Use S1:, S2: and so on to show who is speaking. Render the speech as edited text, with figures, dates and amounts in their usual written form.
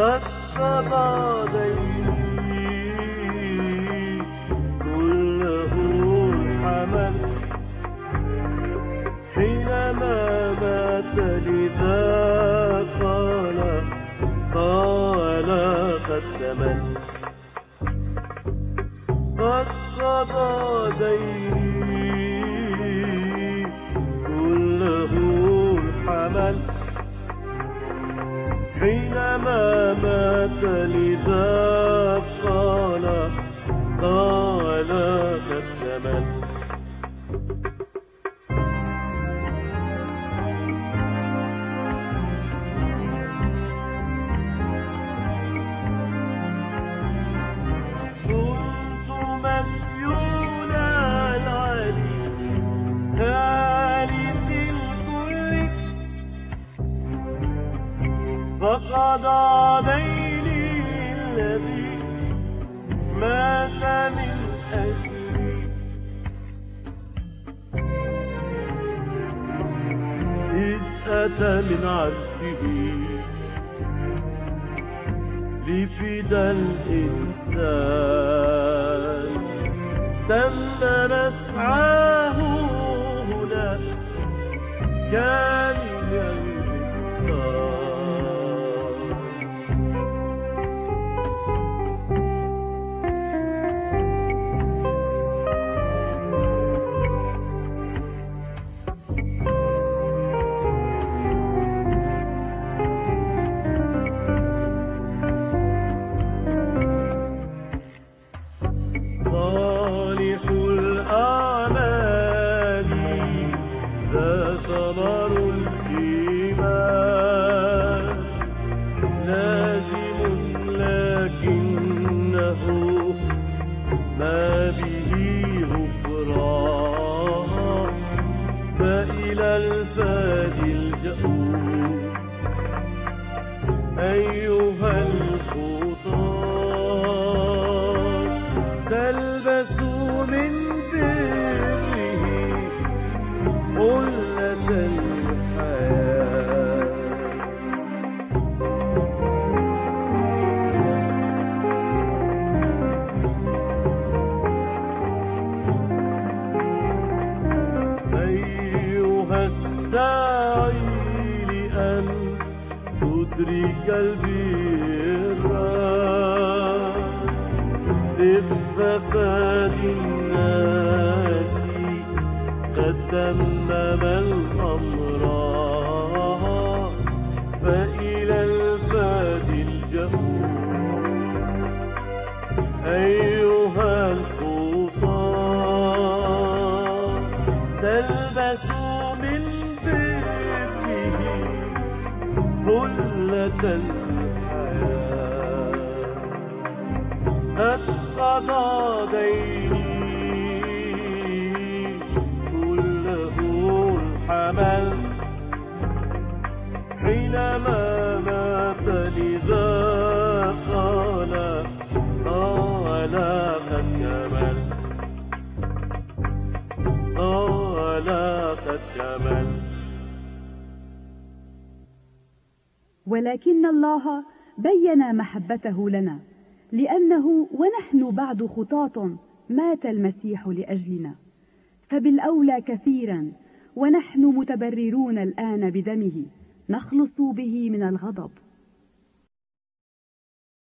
S1: قد قضى ديني كله الحمل حينما مات لذا قال قد كمل قد قضى ديني كله الحمل حينما مات لذا قال قد كمل كنت مديونا العلي ثالث الكل فقضى ديني الذي مات من أجلي إذ أتى من عرشه لفدى الإنسان تم مسعاه هنا كامل المختار صالح الأعمال ذا ثمر الإيمان لازم لكنه ما به غفران فإلى الفادي الجأور أيها الخطاة تلبسوا من بره حلة الحياة أيها الساعي لأن تدرك البر ففادي الناس قد تمم الأمر فإلى الفادي الجأور أيها الخطاة تلبسوا من بره حلة الحياة قد قضى ديني كله الحمل حينما مات لذا قال قد كمل قد كمل.
S2: ولكن الله بين محبته لنا لأنه ونحن بعد خطاة مات المسيح لأجلنا، فبالأولى كثيرا ونحن متبررون الآن بدمه نخلص به من الغضب.